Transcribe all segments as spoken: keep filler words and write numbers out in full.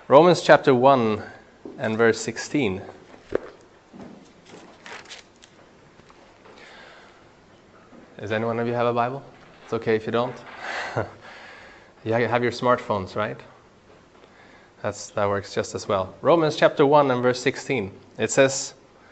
Romans chapter one and verse sixteen. Does anyone of you have a Bible? It's okay if you don't. You have your smartphones, right? That's, that works just as well. Romans chapter one and verse sixteen. It says,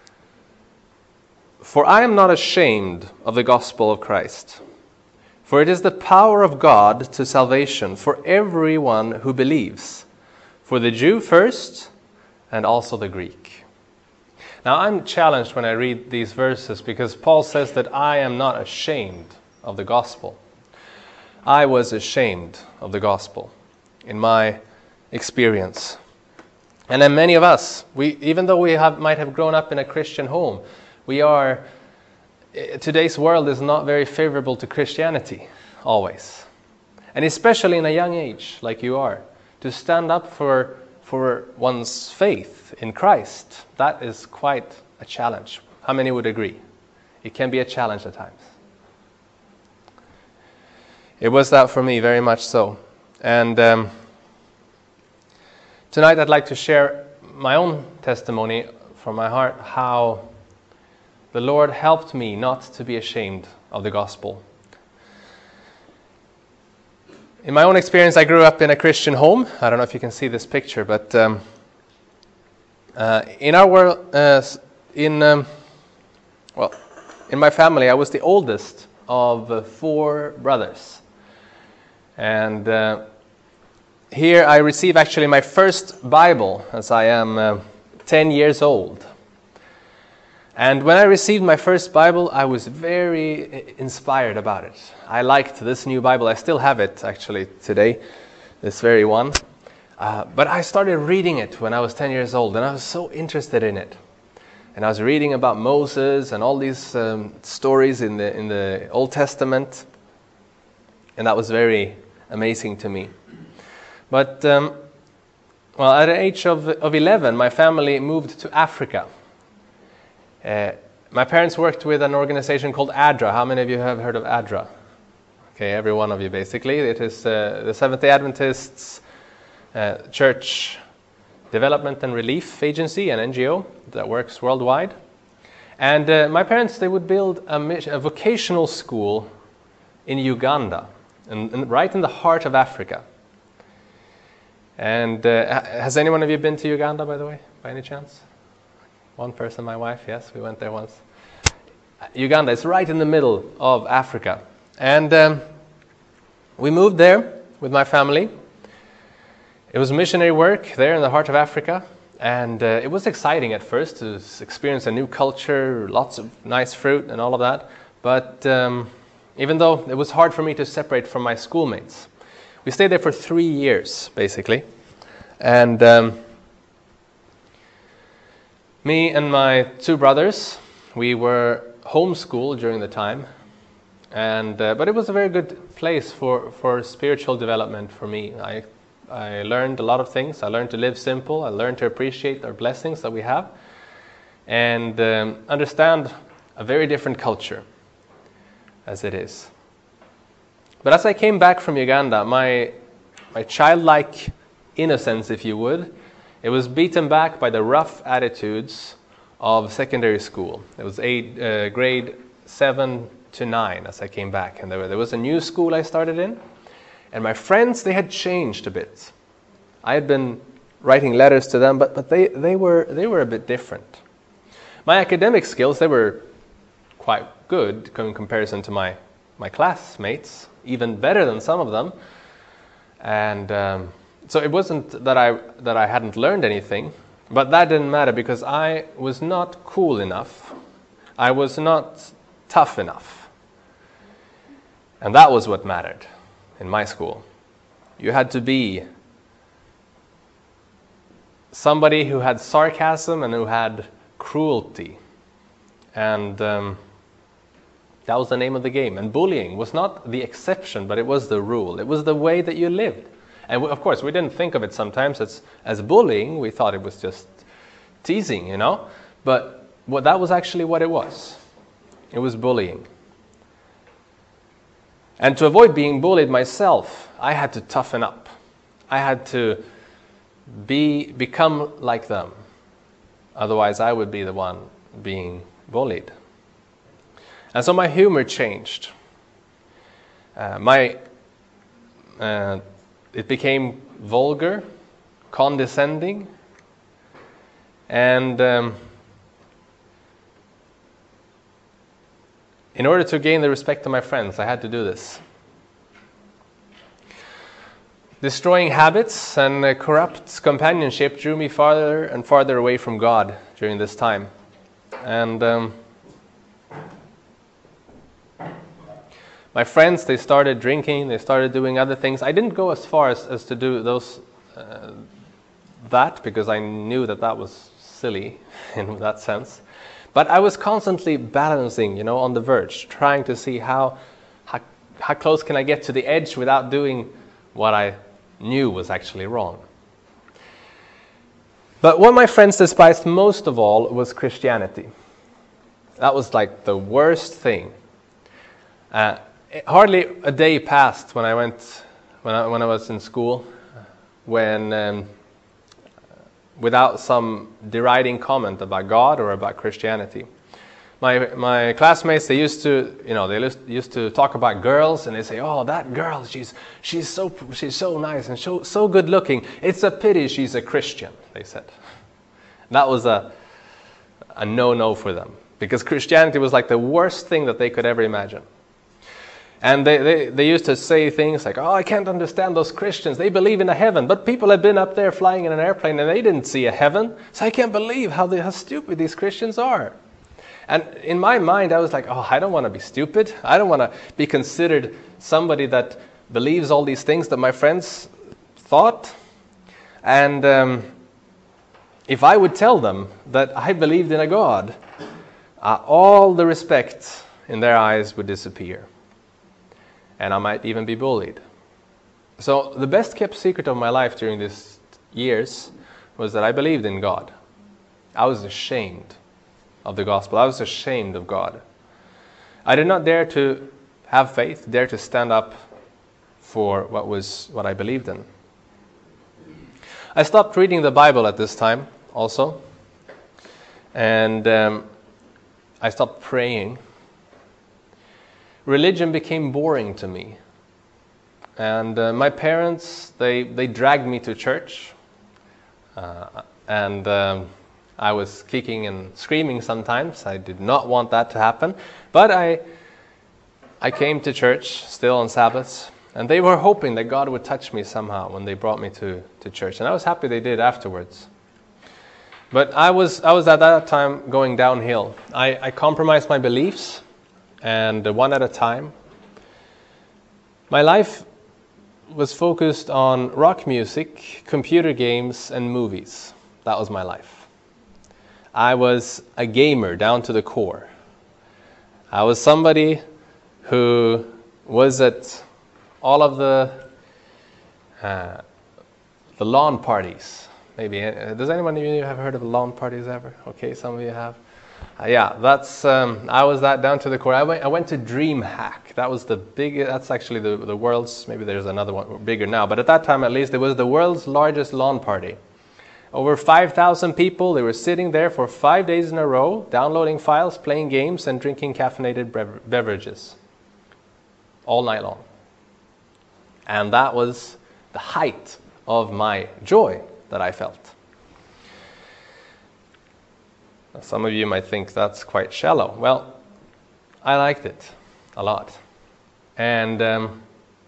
"For I am not ashamed of the gospel of Christ, for it is the power of God to salvation for everyone who believes, for the Jew first, and also the Greek." Now I'm challenged when I read these verses because Paul says that I am not ashamed of the gospel. I was ashamed of the gospel in my experience. And then many of us, we, even though we have, might have grown up in a Christian home, we are, today's world is not very favorable to Christianity, always. And especially in a young age, like you are, to stand up for, for one's faith in Christ, that is quite a challenge. How many would agree? It can be a challenge at times. It was that for me, very much so. And um, tonight I'd like to share my own testimony from my heart, how the Lord helped me not to be ashamed of the gospel. In my own experience, I grew up in a Christian home. I don't know if you can see this picture, but um, uh, in our world, uh, in um, well, in my family, I was the oldest of uh, four brothers, and uh, here I received actually my first Bible as I am uh, ten years old. And when I received my first Bible, I was very inspired about it. I liked this new Bible. I still have it, actually, today, this very one. Uh, but I started reading it when I was ten years old, and I was so interested in it. And I was reading about Moses and all these um, stories in the in the Old Testament. And that was very amazing to me. But, um, well, at the age of, of eleven, my family moved to Africa. Uh, my parents worked with an organization called ADRA. How many of you have heard of ADRA? Okay, every one of you basically. It is uh, the Seventh-day Adventists uh, Church Development and Relief Agency, an N G O that works worldwide. And uh, my parents, they would build a, mission, a vocational school in Uganda, and, and right in the heart of Africa. And uh, has anyone of you been to Uganda, by the way, by any chance? One person, my wife, yes, we went there once. Uganda is right in the middle of Africa. And um, we moved there with my family. It was missionary work there in the heart of Africa. And uh, it was exciting at first to experience a new culture, lots of nice fruit and all of that. But um, even though it was hard for me to separate from my schoolmates, we stayed there for three years, basically. And Um, Me and my two brothers, we were homeschooled during the time, and uh, but it was a very good place for, for spiritual development for me. I I learned a lot of things. I learned to live simple. I learned to appreciate our blessings that we have, and um, understand a very different culture as it is. But as I came back from Uganda, my my childlike innocence, if you would, it was beaten back by the rough attitudes of secondary school. It was eight, uh, grade seven to nine as I came back. And there, were, there was a new school I started in. And my friends, they had changed a bit. I had been writing letters to them, but, but they, they, were, they were a bit different. My academic skills, they were quite good in comparison to my, my classmates, even better than some of them. And Um, So it wasn't that I that I hadn't learned anything, but that didn't matter because I was not cool enough. I was not tough enough. And that was what mattered in my school. You had to be somebody who had sarcasm and who had cruelty. And um, that was the name of the game. And bullying was not the exception, but it was the rule. It was the way that you lived. And we, of course, we didn't think of it sometimes as, as bullying. We thought it was just teasing, you know. But what, that was actually what it was. It was bullying. And to avoid being bullied myself, I had to toughen up. I had to be become like them. Otherwise, I would be the one being bullied. And so my humor changed. Uh, my uh, it became vulgar, condescending, and um, in order to gain the respect of my friends, I had to do this. Destroying habits and uh, corrupt companionship drew me farther and farther away from God during this time. And um, my friends, they started drinking, they started doing other things. I didn't go as far as, as to do those uh, that, because I knew that that was silly in that sense. But I was constantly balancing, you know, on the verge, trying to see how, how, how close can I get to the edge without doing what I knew was actually wrong. But what my friends despised most of all was Christianity. That was like the worst thing. Uh, hardly a day passed when I went, when I, when I was in school, when um, without some deriding comment about God or about Christianity. My my classmates, they used to, you know, they used to talk about girls, and they say, "Oh, that girl, she's she's so she's so nice and so so good looking. It's a pity she's a Christian," they said. That was a a no-no for them, because Christianity was like the worst thing that they could ever imagine. And they, they, they used to say things like, "Oh, I can't understand those Christians. They believe in a heaven, but people have been up there flying in an airplane and they didn't see a heaven. So I can't believe how they, how stupid these Christians are." And in my mind, I was like, "Oh, I don't want to be stupid. I don't want to be considered somebody that believes all these things that my friends thought." And um, if I would tell them that I believed in a God, uh, all the respect in their eyes would disappear. And I might even be bullied. So the best kept secret of my life during these years was that I believed in God. I was ashamed of the gospel. I was ashamed of God. I did not dare to have faith, dare to stand up for what was what I believed in. I stopped reading the Bible at this time also. And um, I stopped praying. Religion became boring to me. And uh, my parents, they, they dragged me to church. Uh, and um, I was kicking and screaming sometimes. I did not want that to happen. But I I came to church still on Sabbaths. And they were hoping that God would touch me somehow when they brought me to, to church. And I was happy they did afterwards. But I was I was at that time going downhill. I, I compromised my beliefs. And one at a time. My life was focused on rock music, computer games, and movies. That was my life. I was a gamer down to the core. I was somebody who was at all of the uh, the lawn parties. Maybe does anyone of you have heard of lawn parties ever? Okay, some of you have. Uh, yeah, that's. Um, I was that down to the core. I went. I went to DreamHack. That was the big. That's actually the the world's. Maybe there's another one bigger now, but at that time, at least, it was the world's largest lawn party. Over five thousand people. They were sitting there for five days in a row, downloading files, playing games, and drinking caffeinated bev- beverages, all night long. And that was the height of my joy that I felt. Some of you might think that's quite shallow. Well, I liked it a lot. And um,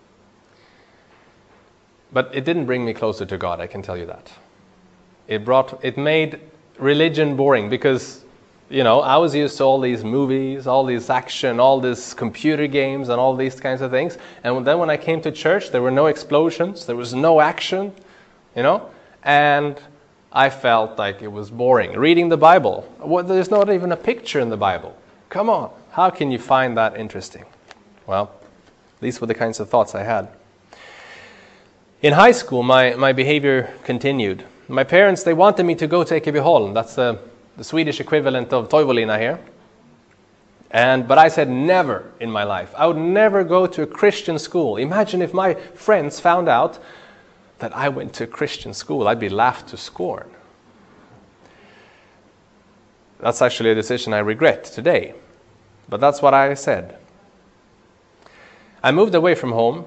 but it didn't bring me closer to God, I can tell you that. It brought it made religion boring because, you know, I was used to all these movies, all this action, all these computer games and all these kinds of things. And then when I came to church, there were no explosions, there was no action, you know, and I felt like it was boring. Reading the Bible, well, there's not even a picture in the Bible. Come on, how can you find that interesting? Well, these were the kinds of thoughts I had. In high school, my, my behavior continued. My parents, they wanted me to go to Ekebyholm. That's the, the Swedish equivalent of Toivolina here. And but I said never in my life. I would never go to a Christian school. Imagine if my friends found out that I went to a Christian school, I'd be laughed to scorn. That's actually a decision I regret today. But that's what I said. I moved away from home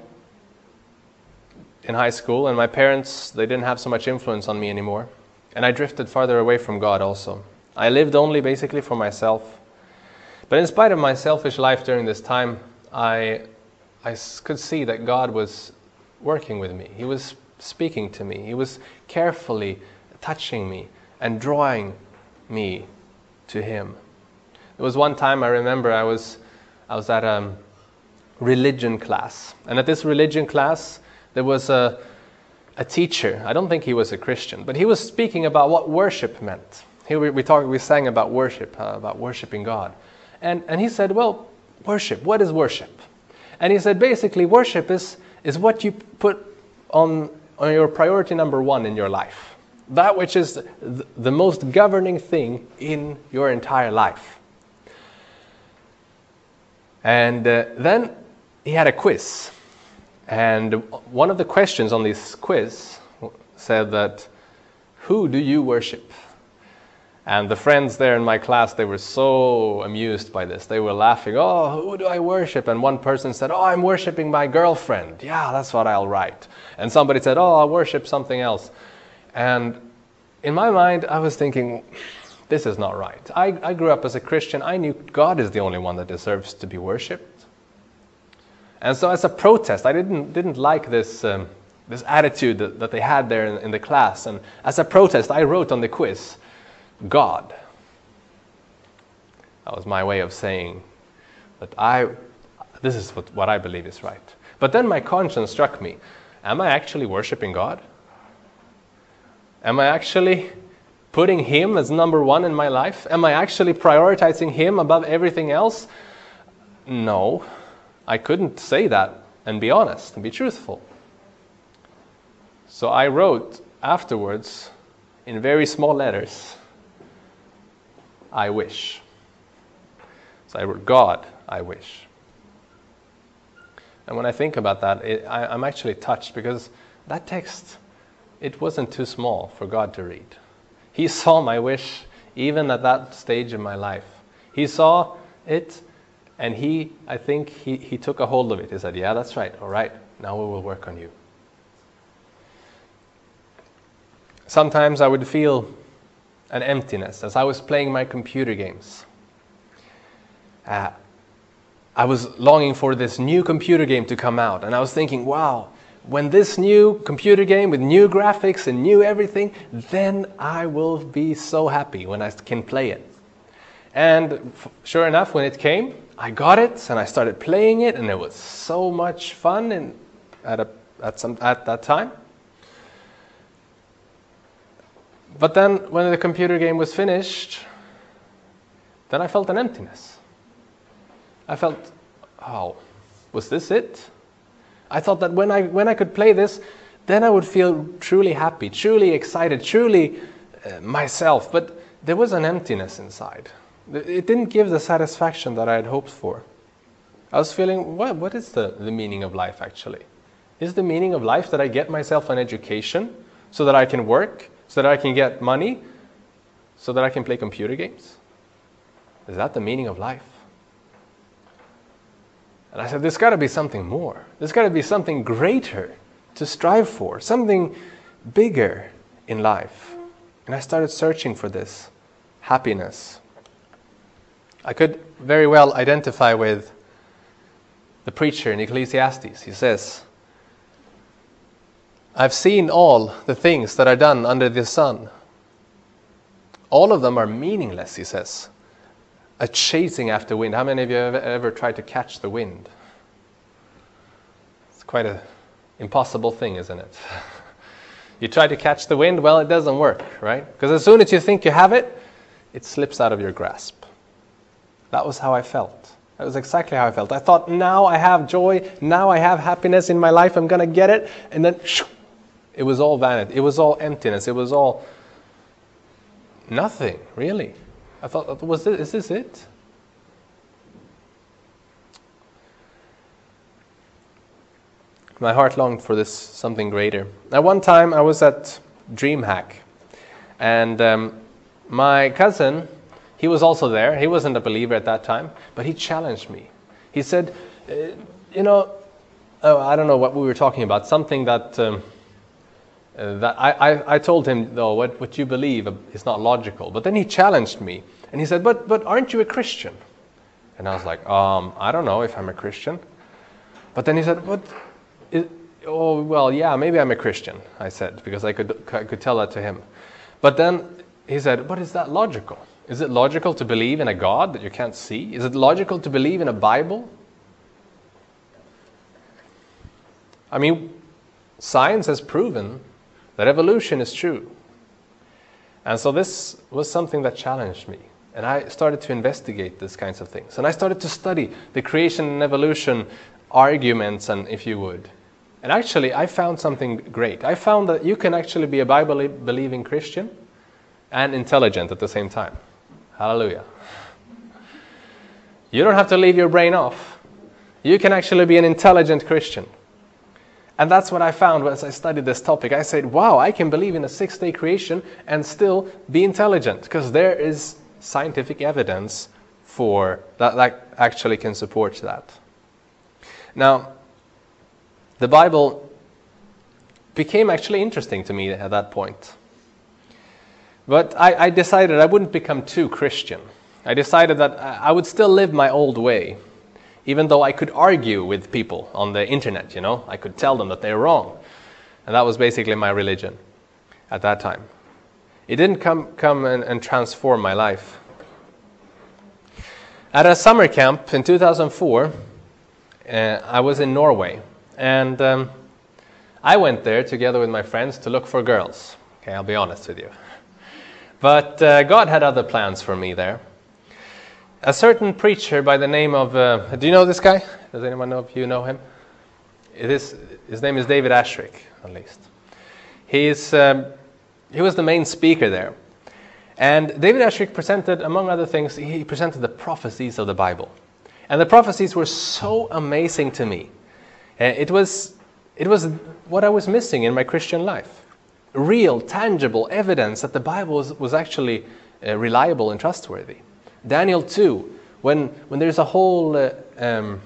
in high school, and my parents, they didn't have so much influence on me anymore. And I drifted farther away from God also. I lived only basically for myself. But in spite of my selfish life during this time, I, I could see that God was working with me. He was speaking to me. He was carefully touching me and drawing me to Him. There was one time I remember I was I was at a religion class, and at this religion class there was a a teacher. I don't think he was a Christian, but he was speaking about what worship meant. Here we we talked, we sang about worship, uh, about worshiping God, and and he said, well, worship. What is worship? And he said basically worship is is what you put on on your priority number one in your life. That which is the, the most governing thing in your entire life. And uh, then he had a quiz. And one of the questions on this quiz said that, who do you worship? And the friends there in my class, they were so amused by this. They were laughing, oh, who do I worship? And one person said, oh, I'm worshiping my girlfriend. Yeah, that's what I'll write. And somebody said, oh, I'll worship something else. And in my mind, I was thinking, this is not right. I, I grew up as a Christian. I knew God is the only one that deserves to be worshipped. And so as a protest, I didn't didn't like this um, this attitude that, that they had there in, in the class. And as a protest, I wrote on the quiz, God. That was my way of saying that I, this is what, what I believe is right. But then my conscience struck me. Am I actually worshiping God? Am I actually putting Him as number one in my life? Am I actually prioritizing Him above everything else? No, I couldn't say that and be honest and be truthful. So I wrote afterwards in very small letters, I wish. So I wrote, God, I wish. And when I think about that, it, I, I'm actually touched because that text, it wasn't too small for God to read. He saw my wish even at that stage in my life. He saw it, and he, I think, he, he took a hold of it. He said, yeah, that's right. All right, now we will work on you. Sometimes I would feel an emptiness as I was playing my computer games. Uh, I was longing for this new computer game to come out, and I was thinking, wow, when this new computer game with new graphics and new everything, then I will be so happy when I can play it. And f- sure enough, when it came, I got it and I started playing it, and it was so much fun in, at, a, at, some, at that time. But then when the computer game was finished, then I felt an emptiness. I felt, oh, was this it? I thought that when I when I could play this, then I would feel truly happy, truly excited, truly uh, myself. But there was an emptiness inside. It didn't give the satisfaction that I had hoped for. I was feeling, what, what is the, the meaning of life actually? Is the meaning of life that I get myself an education so that I can work, so that I can get money, so that I can play computer games? Is that the meaning of life? And I said, there's got to be something more. There's got to be something greater to strive for, something bigger in life. And I started searching for this happiness. I could very well identify with the preacher in Ecclesiastes. He says, I've seen all the things that are done under the sun. All of them are meaningless, he says. A chasing after wind. How many of you have ever tried to catch the wind? It's quite an impossible thing, isn't it? You try to catch the wind, well, it doesn't work, right? Because as soon as you think you have it, it slips out of your grasp. That was how I felt. That was exactly how I felt. I thought, now I have joy, now I have happiness in my life, I'm going to get it. And then, shoo, it was all vanity. It was all emptiness. It was all nothing, really. I thought, was this, is this it? my heart longed for this something greater. At one time, I was at DreamHack, and um, my cousin, he was also there. He wasn't a believer at that time, but he challenged me. He said, uh, you know, oh, I don't know what we were talking about, something that um, uh, that I, I, I told him, though, what, what you believe is not logical. But then he challenged me, and he said, but but aren't you a Christian? And I was like, um, I don't know if I'm a Christian. But then he said, but, is, oh, well, yeah, maybe I'm a Christian, I said, because I could I could tell that to him. But then he said, but is that logical? Is it logical to believe in a God that you can't see? Is it logical to believe in a Bible? I mean, science has proven that evolution is true. And so this was something that challenged me. And I started to investigate these kinds of things. And I started to study the creation and evolution arguments, and if you would. And actually, I found something great. I found that you can actually be a Bible-believing Christian and intelligent at the same time. Hallelujah. You don't have to leave your brain off. You can actually be an intelligent Christian. And that's what I found as I studied this topic. I said, wow, I can believe in a six-day creation and still be intelligent, because there is scientific evidence for that that actually can support that. Now, the Bible became actually interesting to me at that point. But I, I decided I wouldn't become too Christian. I decided that I would still live my old way, even though I could argue with people on the internet, you know. I could tell them that they're wrong. And that was basically my religion at that time. It didn't come, come and, and transform my life. At a summer camp in two thousand four, uh, I was in Norway. And um, I went there together with my friends to look for girls. Okay, I'll be honest with you. But uh, God had other plans for me there. A certain preacher by the name of, uh, do you know this guy? Does anyone know if you know him? It is, his name is David Ashrick, at least. He's, um, he was the main speaker there. And David Ashrick presented, among other things, he presented the prophecies of the Bible. And the prophecies were so amazing to me. Uh, it was, it was what I was missing in my Christian life. Real, tangible evidence that the Bible was, was actually uh, reliable and trustworthy. Daniel two, when, when there's a whole uh, um,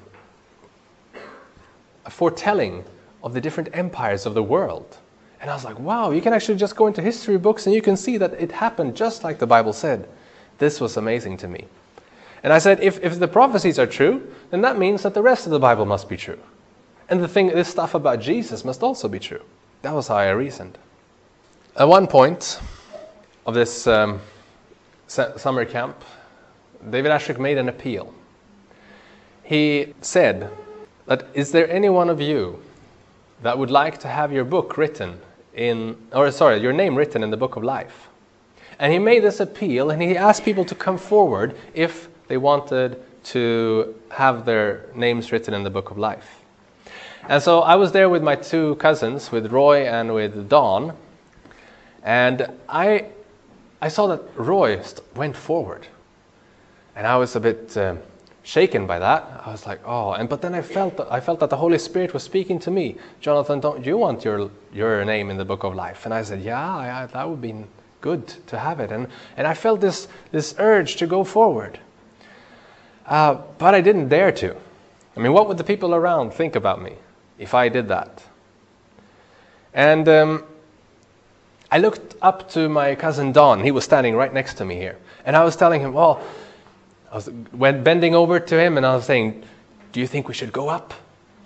a foretelling of the different empires of the world. And I was like, wow, you can actually just go into history books and you can see that it happened just like the Bible said. This was amazing to me. And I said, if, if the prophecies are true, then that means that the rest of the Bible must be true. And the thing, this stuff about Jesus must also be true. That was how I reasoned. At one point of this um, summer camp, David Ashrick made an appeal. He said that, is there any one of you that would like to have your book written in, or sorry, your name written in the book of life? And he made this appeal, and he asked people to come forward if they wanted to have their names written in the book of life. And so I was there with my two cousins, with Roy and with Dawn, and I I saw that Roy went forward. And I was a bit um, shaken by that. I was like, oh, and but then I felt that, I felt that the Holy Spirit was speaking to me. Jonathan, don't you want your your name in the book of life? And I said, yeah, I, that would be good to have it. And and I felt this this urge to go forward. Uh, but I didn't dare to. I mean, what would the people around think about me if I did that? And um, I looked up to my cousin Don. He was standing right next to me here. And I was telling him, well, I was went bending over to him and I was saying, do you think we should go up?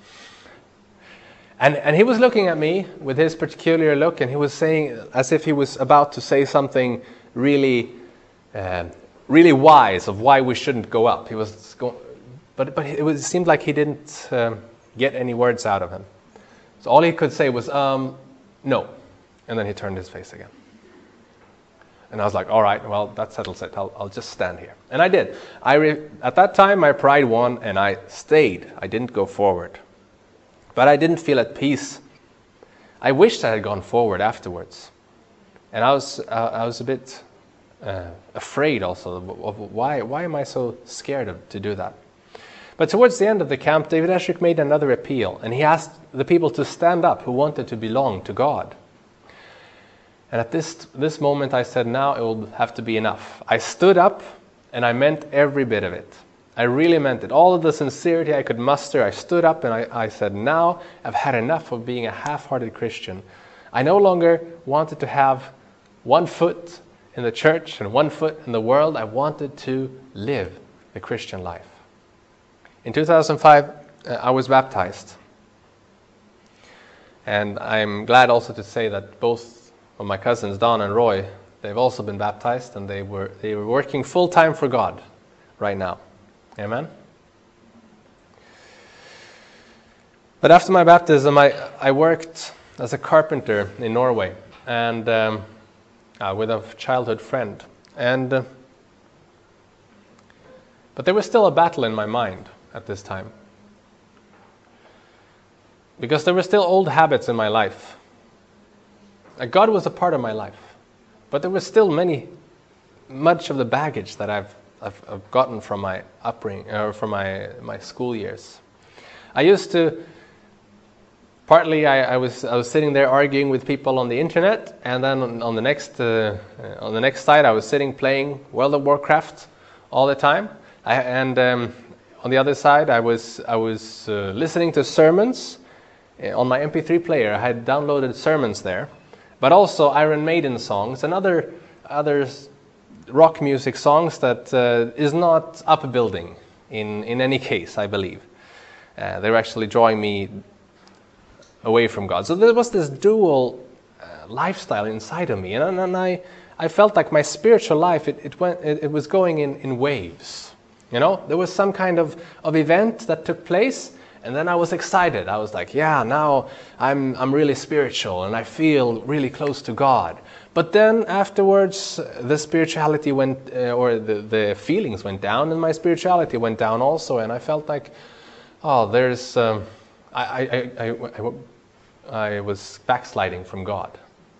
And and he was looking at me with his peculiar look, and he was saying, as if he was about to say something really, uh, really wise of why we shouldn't go up. He was going, but but it, was, it seemed like he didn't um, get any words out of him. So all he could say was, um, no. And then he turned his face again. And I was like, all right, well, that settles it. I'll, I'll just stand here. And I did. I re- at that time, my pride won, and I stayed. I didn't go forward. But I didn't feel at peace. I wished I had gone forward afterwards. And I was uh, I was a bit uh, afraid also of, of why, why am I so scared of, to do that? But towards the end of the camp, David Eshrick made another appeal, and he asked the people to stand up who wanted to belong to God. And at this, this moment I said, now it will have to be enough. I stood up, and I meant every bit of it. I really meant it. All of the sincerity I could muster, I stood up and I, I said, now I've had enough of being a half-hearted Christian. I no longer wanted to have one foot in the church and one foot in the world. I wanted to live the Christian life. In two thousand five, uh, I was baptized. And I'm glad also to say that both of my cousins, Don and Roy, they've also been baptized, and they were they were working full-time for God right now. Amen? But after my baptism, I, I worked as a carpenter in Norway, and um, uh, with a childhood friend. And uh, but there was still a battle in my mind at this time, because there were still old habits in my life. Like God was a part of my life, but there was still many, much of the baggage that I've I've, I've gotten from my upbringing, or from my my school years. I used to. Partly, I, I was I was sitting there arguing with people on the internet, and then on, on the next uh, on the next side, I was sitting playing World of Warcraft all the time. I, and um, on the other side, I was I was uh, listening to sermons on my M P three player. I had downloaded sermons there, but also Iron Maiden songs and other other rock music songs that uh, is not upbuilding in in any case. I believe uh, they were actually drawing me away from God. So there was this dual uh, lifestyle inside of me, and, and I I felt like my spiritual life it it went it, it was going in in waves. You know, there was some kind of of event that took place, and then I was excited. I was like, yeah, now I'm I'm really spiritual and I feel really close to God. But then afterwards, the spirituality went, uh, or the the feelings went down, and my spirituality went down also, and I felt like, oh, there's. Um, I, I, I, I, I was backsliding from God.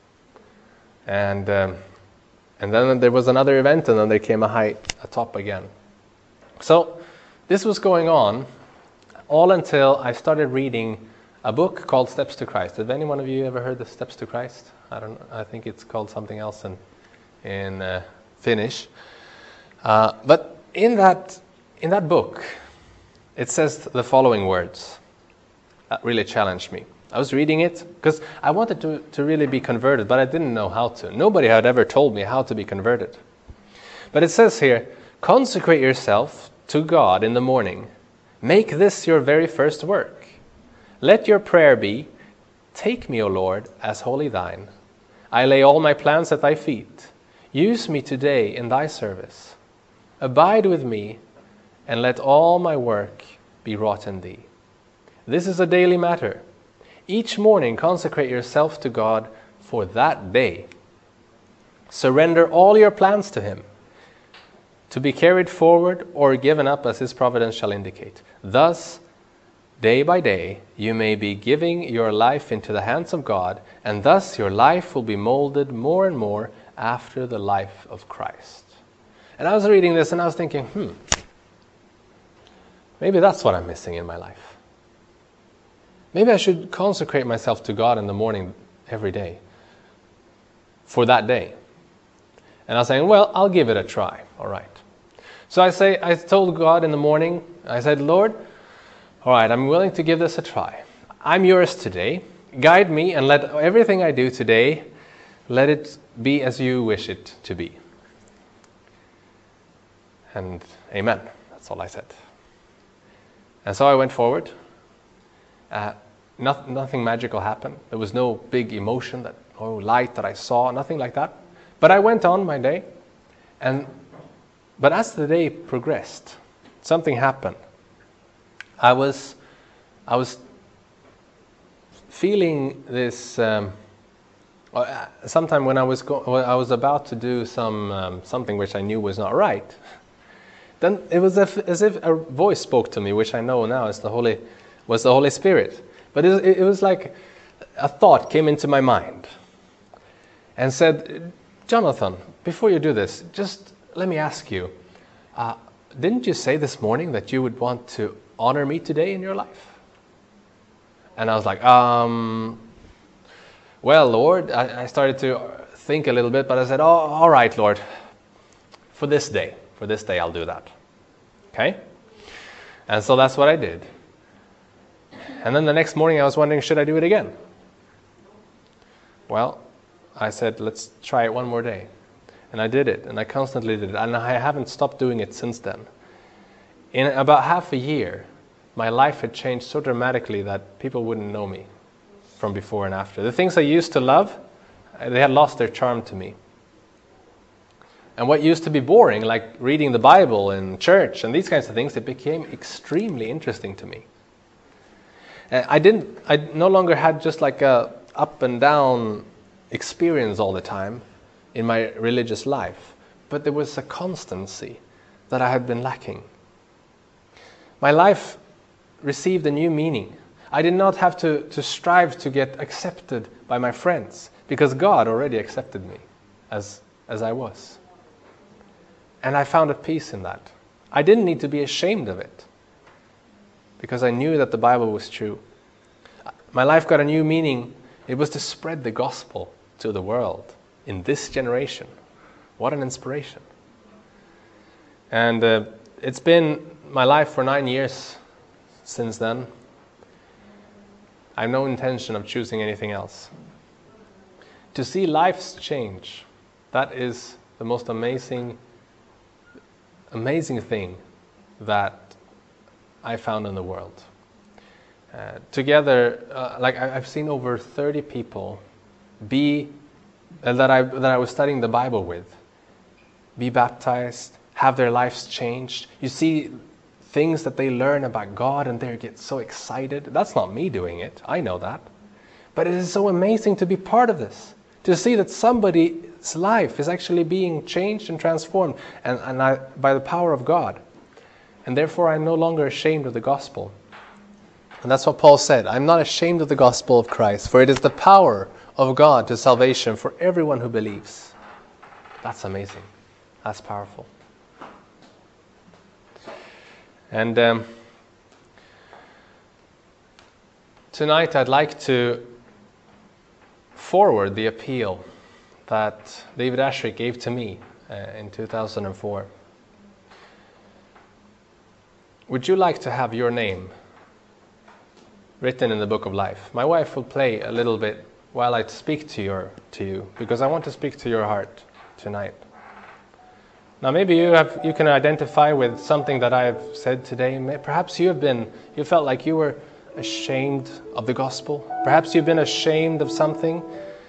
And um, and then there was another event, and then there came a high, a top again. So this was going on all until I started reading a book called Steps to Christ. Have any one of you ever heard the Steps to Christ? I don't know. I think it's called something else in in uh, Finnish. Uh, but in that in that book, it says the following words. That really challenged me. I was reading it because I wanted to, to really be converted, but I didn't know how to. Nobody had ever told me how to be converted. But it says here, consecrate yourself to God in the morning. Make this your very first work. Let your prayer be, take me, O Lord, as wholly thine. I lay all my plans at thy feet. Use me today in thy service. Abide with me, and let all my work be wrought in thee. This is a daily matter. Each morning consecrate yourself to God for that day. Surrender all your plans to Him, to be carried forward or given up as His providence shall indicate. Thus, day by day, you may be giving your life into the hands of God, and thus your life will be molded more and more after the life of Christ. And I was reading this and I was thinking, hmm, maybe that's what I'm missing in my life. Maybe I should consecrate myself to God in the morning every day for that day. And I was saying, well, I'll give it a try. All right. So I say, I told God in the morning, I said, Lord, all right, I'm willing to give this a try. I'm yours today. Guide me and let everything I do today, let it be as you wish it to be. And amen. That's all I said. And so I went forward. Uh, not, nothing magical happened. There was no big emotion, that oh light that I saw, nothing like that. But I went on my day, and but as the day progressed, something happened. I was, I was feeling this. Um, uh, sometime when I was go- when I was about to do some um, something which I knew was not right, then it was as if, as if a voice spoke to me, which I know now is the Holy. was the Holy Spirit. But it, it was like a thought came into my mind and said, Jonathan, before you do this, just let me ask you, uh, didn't you say this morning that you would want to honor me today in your life? And I was like, um, well, Lord, I, I started to think a little bit, but I said, oh, all right, Lord, for this day, for this day I'll do that. Okay? And so that's what I did. And then the next morning I was wondering, should I do it again? Well, I said, let's try it one more day. And I did it, and I constantly did it, and I haven't stopped doing it since then. In about half a year, my life had changed so dramatically that people wouldn't know me from before and after. The things I used to love, they had lost their charm to me. And what used to be boring, like reading the Bible in church and these kinds of things, it became extremely interesting to me. And I didn't, I no longer had just like a up and down experience all the time in my religious life, but there was a constancy that I had been lacking. My life received a new meaning. I did not have to, to strive to get accepted by my friends, because God already accepted me as, as I was. And I found a peace in that. I didn't need to be ashamed of it, because I knew that the Bible was true. My life got a new meaning. It was to spread the gospel to the world in this generation. What an inspiration. And uh, it's been my life for nine years since then. I have no intention of choosing anything else. To see lives change, that is the most amazing, amazing thing that I found in the world. Uh, together, uh, like I, I've seen over thirty people be uh, that I that I was studying the Bible with, be baptized, have their lives changed. You see things that they learn about God, and they get so excited. That's not me doing it. I know that, but it is so amazing to be part of this. To see that somebody's life is actually being changed and transformed, and, and I, by the power of God. And therefore I'm no longer ashamed of the gospel. And that's what Paul said. I'm not ashamed of the gospel of Christ, for it is the power of God to salvation for everyone who believes. That's amazing. That's powerful. And um, tonight I'd like to forward the appeal that David Ashery gave to me uh, in two thousand four. Would you like to have your name written in the book of life? My wife will play a little bit while I speak to your to you, because I want to speak to your heart tonight. Now, maybe you have you can identify with something that I have said today. Perhaps you have been you felt like you were ashamed of the gospel. Perhaps you've been ashamed of something.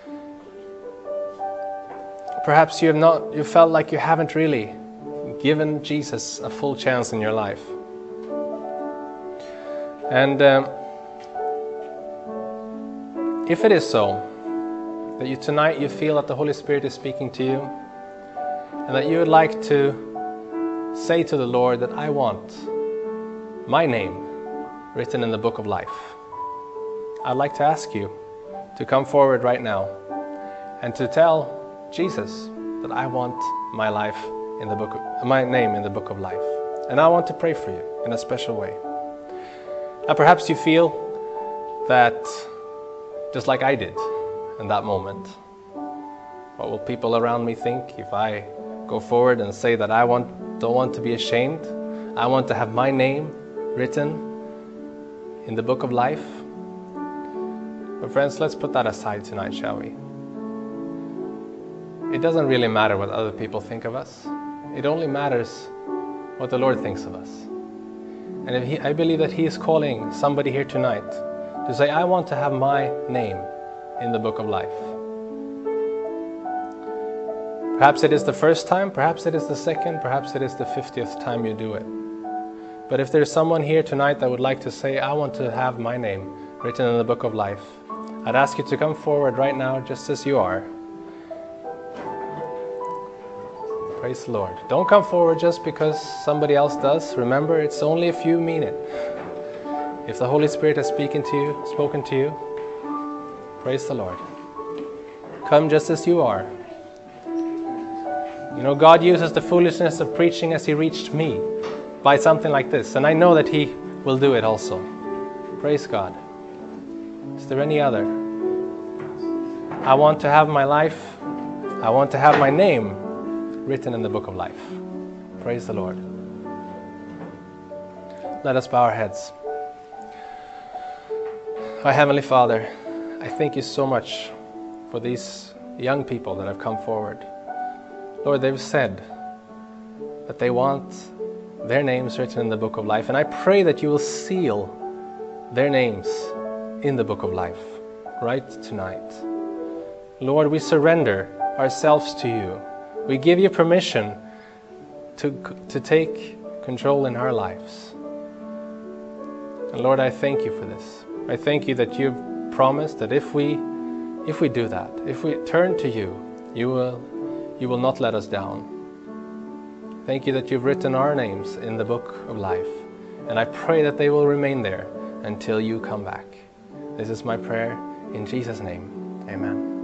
Perhaps you have not. You felt like you haven't really given Jesus a full chance in your life. And um, if it is so, that you tonight you feel that the Holy Spirit is speaking to you, and that you would like to say to the Lord that I want my name written in the book of life, I'd like to ask you to come forward right now and to tell Jesus that I want my life in the book of, my name in the book of life. And I want to pray for you in a special way. Now perhaps you feel that, just like I did in that moment, what will people around me think if I go forward and say that I want, don't want to be ashamed? I want to have my name written in the book of life. But friends, let's put that aside tonight, shall we? It doesn't really matter what other people think of us. It only matters what the Lord thinks of us. And if he, I believe that He is calling somebody here tonight to say, I want to have my name in the book of life. Perhaps it is the first time, perhaps it is the second, perhaps it is the fiftieth time you do it. But if there's someone here tonight that would like to say, I want to have my name written in the book of life, I'd ask you to come forward right now just as you are. Praise the Lord. Don't come forward just because somebody else does. Remember, it's only if you mean it. If the Holy Spirit has spoken to you, spoken to you, praise the Lord. Come just as you are. You know, God uses the foolishness of preaching as He reached me by something like this. And I know that He will do it also. Praise God. Is there any other? I want to have my life, I want to have my name written in the book of life. Praise the Lord. Let us bow our heads. Our Heavenly Father, I thank you so much for these young people that have come forward. Lord, they've said that they want their names written in the book of life, and I pray that you will seal their names in the book of life right tonight. Lord, we surrender ourselves to you. We give you permission to, to take control in our lives. And Lord, I thank you for this. I thank you that you've promised that if we if we do that, if we turn to you, you will you will not let us down. Thank you that you've written our names in the book of life. And I pray that they will remain there until you come back. This is my prayer in Jesus' name. Amen.